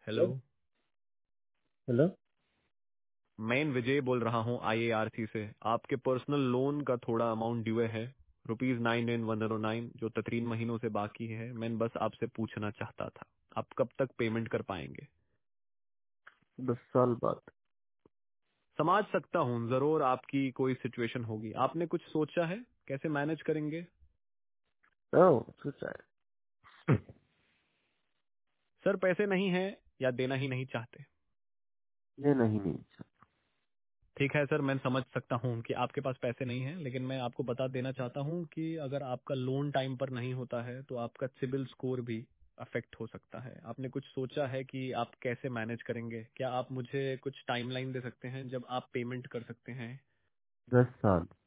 Hello. Hello. मैं विजय बोल रहा हूँ IARC से। आपके पर्सनल लोन का थोड़ा अमाउंट ड्यू है, ₹9,109, जो 3 महीनों से बाकी है। मैं बस आपसे पूछना चाहता था, आप कब तक पेमेंट कर पाएंगे? 10 साल बाद। समझ सकता हूँ, जरूर आपकी कोई सिचुएशन होगी। आपने कुछ सोचा है कैसे मैनेज करेंगे? सोचा है। सर पैसे नहीं है या देना ही नहीं चाहते? ये नहीं ठीक है सर, मैं समझ सकता हूँ कि आपके पास पैसे नहीं हैं, लेकिन मैं आपको बता देना चाहता हूँ कि अगर आपका लोन टाइम पर नहीं होता है तो आपका सिबिल स्कोर भी अफेक्ट हो सकता है। आपने कुछ सोचा है कि आप कैसे मैनेज करेंगे? क्या आप मुझे कुछ टाइमलाइन दे सकते हैं जब आप पेमेंट कर सकते हैं? 10 साल।